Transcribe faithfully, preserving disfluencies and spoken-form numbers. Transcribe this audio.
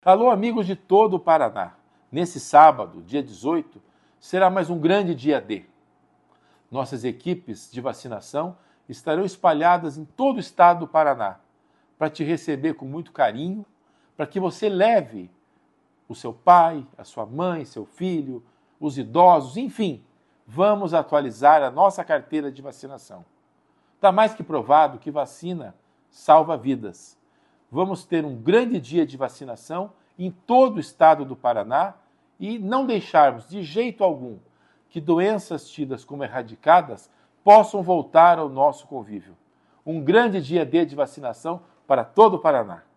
Alô, amigos de todo o Paraná. Nesse sábado, dia dezoito, será mais um grande dia D. Nossas equipes de vacinação estarão espalhadas em todo o estado do Paraná para te receber com muito carinho, para que você leve o seu pai, a sua mãe, seu filho, os idosos, enfim, vamos atualizar a nossa carteira de vacinação. Está mais que provado que vacina salva vidas. Vamos ter um grande dia de vacinação em todo o estado do Paraná e não deixarmos de jeito algum que doenças tidas como erradicadas possam voltar ao nosso convívio. Um grande dia D de vacinação para todo o Paraná.